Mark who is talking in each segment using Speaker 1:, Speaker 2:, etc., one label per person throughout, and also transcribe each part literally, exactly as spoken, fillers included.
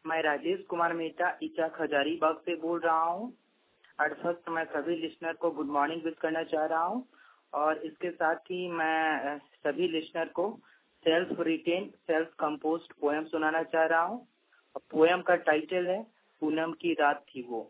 Speaker 1: मैं राजेश कुमार मेहता ईचा खजारीबाग से बोल रहा हूँ। एट फर्स्ट मैं सभी लिसनर को गुड मॉर्निंग विश करना चाह रहा हूँ और इसके साथ ही मैं सभी लिसनर को self written self composed poem सुनाना चाह रहा हूँ। पोएम का टाइटल है पूनम की रात थी वो।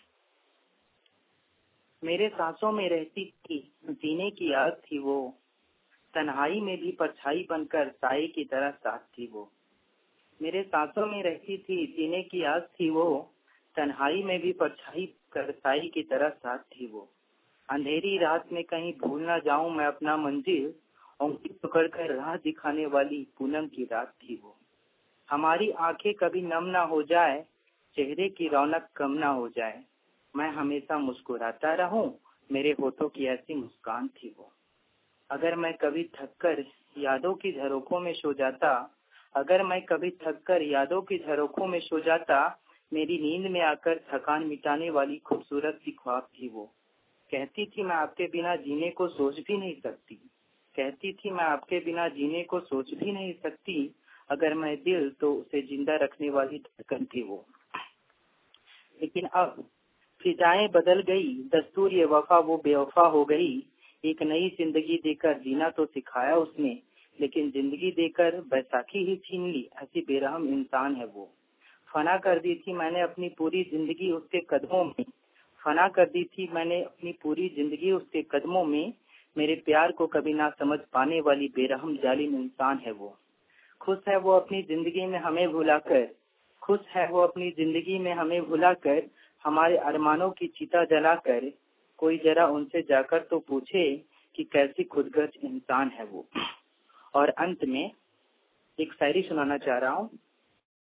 Speaker 1: मेरे सांसों में रहती थी जीने की आग थी वो, तन्हाई में भी परछाई बनकर साए की तरह साथ थी वो। मेरे सांसों में रहती थी जीने की आग थी वो, तन्हाई में भी परछाई कर साए की तरह साथ थी वो। अंधेरी रात में कहीं भूल ना जाऊं मैं अपना मंजिल, उंगली पकड़कर राह दिखाने वाली पूनम की रात थी वो। हमारी आंखें कभी नम ना हो जाए, चेहरे की रौनक कम ना हो जाए, मैं हमेशा मुस्कुराता रहूं, मेरे होठों की ऐसी मुस्कान थी वो। अगर मैं कभी थककर यादों की झरोखों में सो जाता, अगर मैं कभी थककर यादों की झरोखों में सो जाता, मेरी नींद में आकर थकान मिटाने वाली खूबसूरत सी ख्वाब थी वो। कहती थी मैं आपके बिना जीने को सोच भी नहीं सकती, कहती थी मैं आपके बिना जीने को सोच भी नहीं सकती, अगर मैं दिल तो उसे जिंदा रखने वाली धड़कन थी वो। लेकिन अब फिजाएं बदल गई, दस्तूर ये वफा वो बेवफा हो गई। एक नई जिंदगी देकर जीना तो सिखाया उसने, लेकिन जिंदगी देकर बैसाखी ही छीन ली, ऐसी बेरहम इंसान है वो। फना कर दी थी मैंने अपनी पूरी जिंदगी उसके कदमों में, फना कर दी थी मैंने अपनी पूरी जिंदगी उसके कदमों में, मेरे प्यार को कभी ना समझ पाने वाली बेरहम जालिम इंसान है वो। खुश है वो अपनी जिंदगी में हमें भुलाकर, खुश है वो अपनी जिंदगी में हमें भुलाकर, हमारे अरमानों की चिता जलाकर, कोई जरा उनसे जाकर तो पूछे कि कैसी खुदगर्ज इंसान है वो। और अंत में एक शायरी सुनाना चाह रहा हूँ।